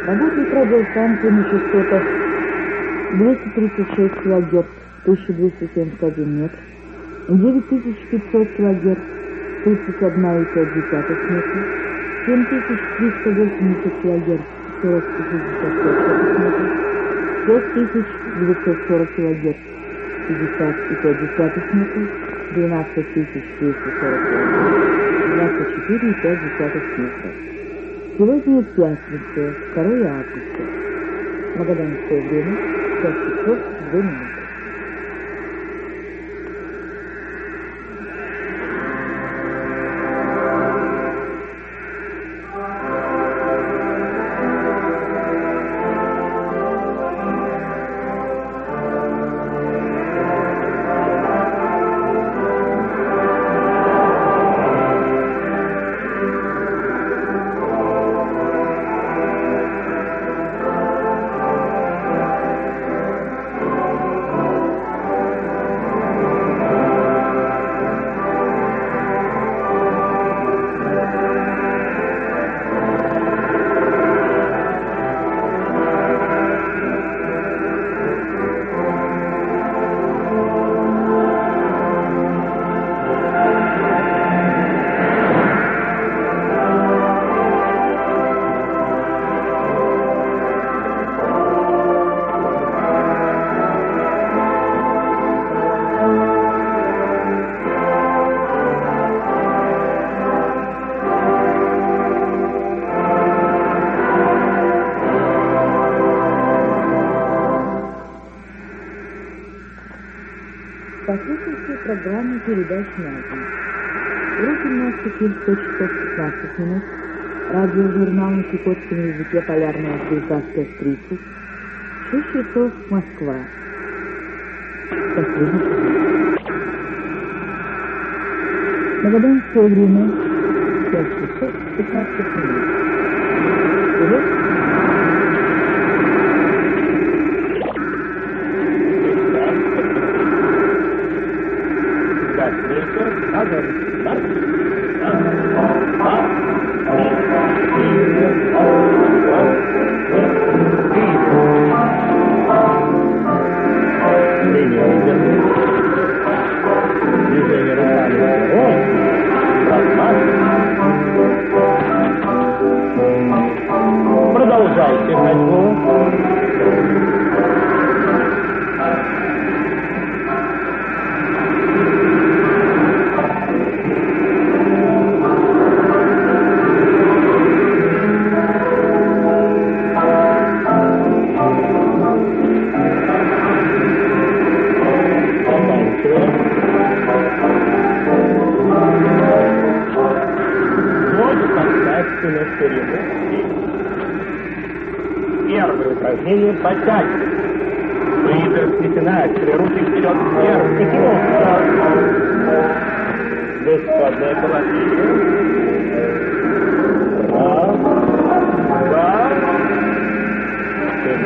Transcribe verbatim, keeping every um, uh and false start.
Работник радиостанции на частотах двести тридцать шесть килогерц, тысяча двести семьдесят один метр, девять тысяч пятьсот килогерц, тридцать один и пять десятых метра, семь тысяч триста восемьдесят килогерц, сорок и шестьдесят пять метров, шесть тысяч девятьсот сорок килогерц, пятьдесят и пять десятых метров, двенадцать тысяч двести сорок килогерц, двадцать четыре и пять десятых метров. Сегодня пятница, второе августа. Магаданское время пять часов две минуты. Послушайте программу передач на день. Уроки у нас теперь сто часов пятнадцать минут. Радиожурнал на чукотском языке «Полярная звезда» сто тридцать. шесть часов Москва. Магаданское время пять часов пятнадцать минут. Урок Продолжайте, Надьму. Первое упражнение — подтягивание. Выдержите начали, руки вперед, вверх, потянулся. В исходное положение. Раз.